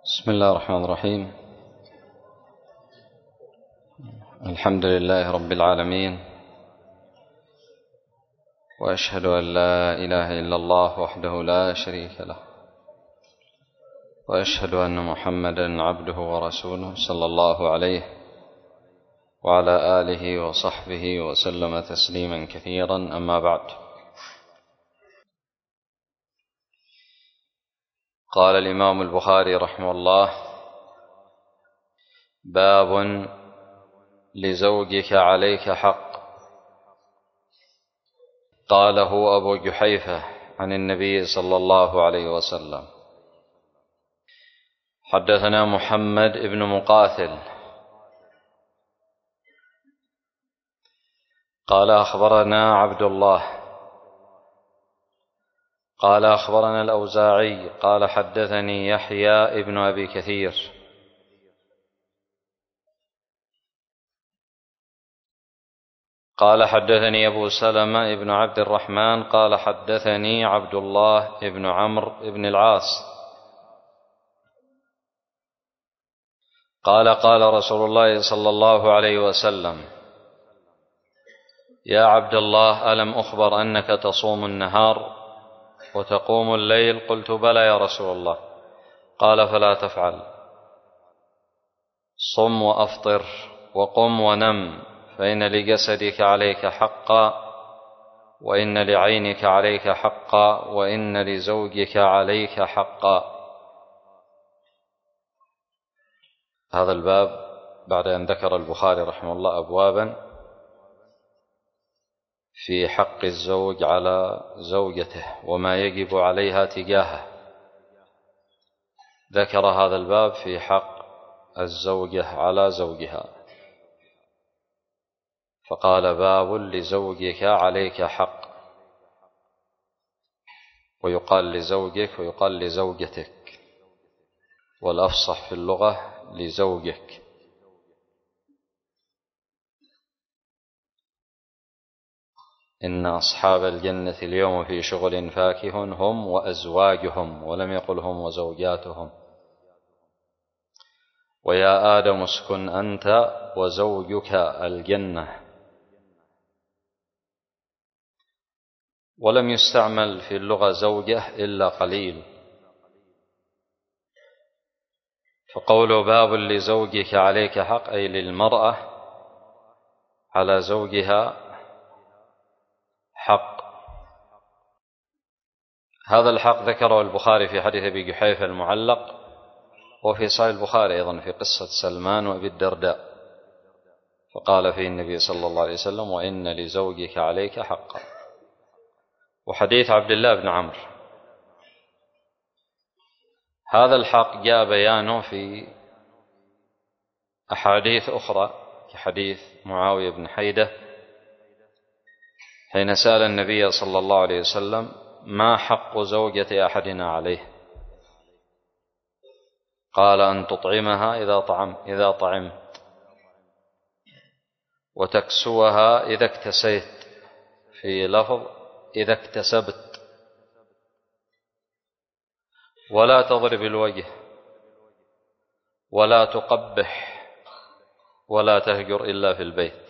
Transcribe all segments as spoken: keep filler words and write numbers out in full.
بسم الله الرحمن الرحيم. الحمد لله رب العالمين، وأشهد أن لا إله إلا الله وحده لا شريك له، وأشهد أن محمدا عبده ورسوله صلى الله عليه وعلى آله وصحبه وسلم تسليما كثيرا. أما بعد، قال الإمام البخاري رحمه الله: باب لزوجك عليك حق. قاله أبو جحيفة عن النبي صلى الله عليه وسلم. حدثنا محمد بن مقاتل قال أخبرنا عبد الله قال أخبرنا الأوزاعي قال حدثني يحيى ابن أبي كثير قال حدثني أبو سلمة ابن عبد الرحمن قال حدثني عبد الله ابن عمرو ابن العاص قال قال رسول الله صلى الله عليه وسلم: يا عبد الله، ألم أخبر أنك تصوم النهار وتقوم الليل؟ قلت: بلى يا رسول الله. قال: فلا تفعل، صم وأفطر وقم ونم، فإن لجسدك عليك حقا، وإن لعينك عليك حقا، وإن لزوجك عليك حقا. هذا الباب بعد أن ذكر البخاري رحمه الله أبوابا في حق الزوج على زوجته وما يجب عليها تجاهه، ذكر هذا الباب في حق الزوجة على زوجها، فقال: باب لزوجك عليك حق، ويقال لزوجك ويقال لزوجتك، والأفصح في اللغة لزوجك. إن أصحاب الجنة اليوم في شغل فاكه هم وأزواجهم، ولم يقل هم وزوجاتهم. ويا آدم اسكن أنت وزوجك الجنة، ولم يستعمل في اللغة زوجة إلا قليل. فقول باب لزوجك عليك حق أي للمرأة على زوجها حق. هذا الحق ذكره البخاري في حديث أبي جحيفة المعلق، وفي صحيح البخاري أيضا في قصة سلمان وأبي الدرداء، فقال فيه النبي صلى الله عليه وسلم: وإن لزوجك عليك حقا. وحديث عبد الله بن عمرو، هذا الحق جاء بيانه في أحاديث أخرى، كحديث معاوية بن حيدة حين سأل النبي صلى الله عليه وسلم: ما حق زوجة أحدنا عليه؟ قال: أن تطعمها إذا طعم إذا طعمت، وتكسوها إذا اكتسيت، في لفظ إذا اكتسبت، ولا تضرب الوجه، ولا تقبح، ولا تهجر إلا في البيت.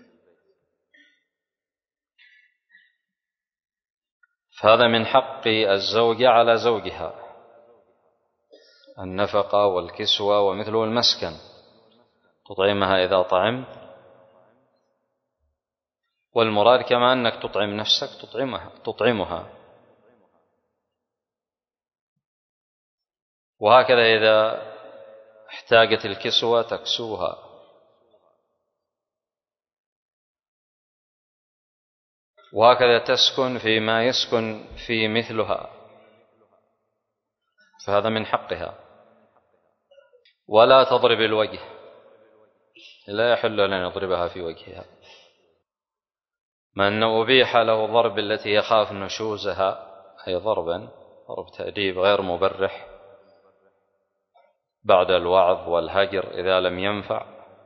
فهذا من حق الزوجة على زوجها، النفقة والكسوة ومثله المسكن، تطعمها إذا طعمت، والمراد كما أنك تطعم نفسك تطعمها تطعمها وهكذا إذا احتاجت الكسوة تكسوها. وهكذا تسكن فيما يسكن في مثلها، فهذا من حقها. ولا تضرب الوجه، لا يحل أن يضربها في وجهها، ما أنه أبيح له ضرب التي يخاف نشوزها، أي ضربا ضرب تأديب غير مبرح بعد الوعظ والهجر إذا لم ينفع،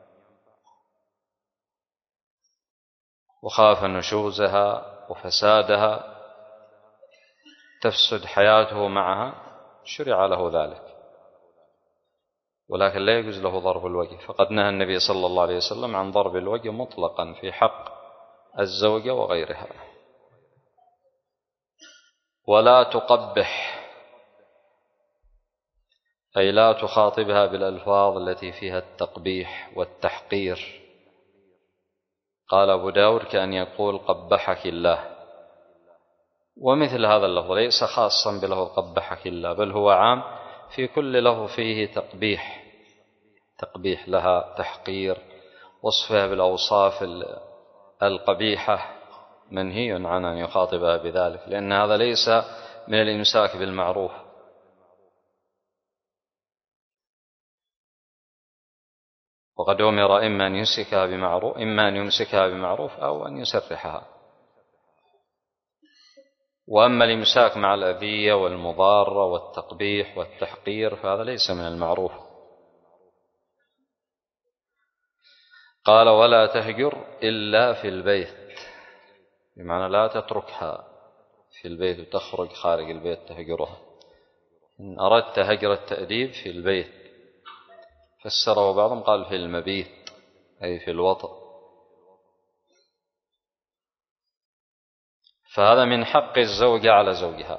وخاف نشوزها وفسادها تفسد حياته معها، شرع له ذلك. ولكن لا يجوز له ضرب الوجه، فقد نهى النبي صلى الله عليه وسلم عن ضرب الوجه مطلقا في حق الزوجة وغيرها. ولا تقبح، أي لا تخاطبها بالألفاظ التي فيها التقبيح والتحقير. قال أبو داود كأن يقول قبحك الله، ومثل هذا اللفظ ليس خاصا بلفظ قبحك الله، بل هو عام في كل لفظ فيه تقبيح، تقبيح لها، تحقير، وصفها بالأوصاف القبيحة، منهي عن أن يخاطبها بذلك، لأن هذا ليس من الإمساك بالمعروف. وقد أمر إما أن يمسكها بمعروف إما أن يمسكها بمعروف أو أن يسرحها. وأما الإمساك مع الأذية والمضارة والتقبيح والتحقير فهذا ليس من المعروف. قال ولا تهجر إلا في البيت، بمعنى لا تتركها في البيت وتخرج خارج البيت تهجرها. إن أردت هجر التأديب في البيت، فسره بعضهم قال في المبيت أي في الوطن. فهذا من حق الزوجة على زوجها.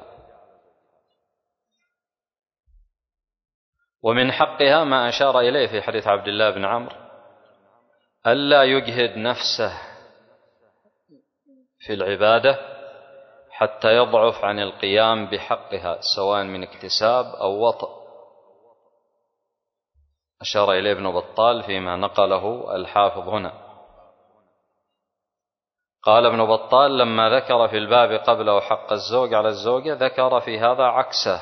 ومن حقها ما أشار إليه في حديث عبد الله بن عمرو ألا يجهد نفسه في العبادة حتى يضعف عن القيام بحقها، سواء من اكتساب أو وطء. أشار إليه ابن بطال فيما نقله الحافظ هنا. قال ابن بطال لما ذكر في الباب قبله حق الزوج على الزوجة ذكر في هذا عكسه،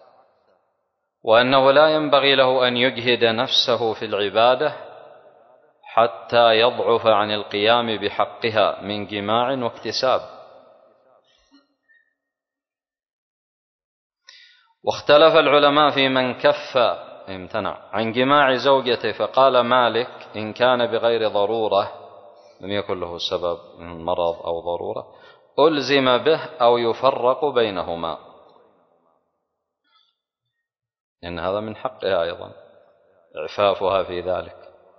وأنه لا ينبغي له أن يجهد نفسه في العبادة حتى يضعف عن القيام بحقها من جماع واكتساب. واختلف العلماء في من كف امتنع عن جماع زوجته، فقال مالك إن كان بغير ضرورة لم يكن له سبب من مرض أو ضرورة ألزم به أو يفرق بينهما، إن هذا من حقها أيضا إعفافها في ذلك.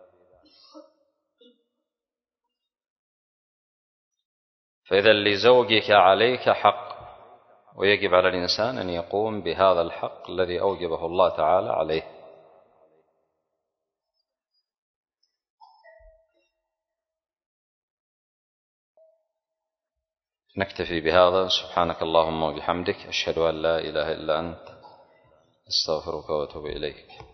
فإذا لزوجك عليك حق، ويجب على الإنسان أن يقوم بهذا الحق الذي أوجبه الله تعالى عليه. نكتفي بهذا. سبحانك اللهم وبحمدك، أشهد أن لا إله إلا أنت، أستغفرك وأتوب إليك.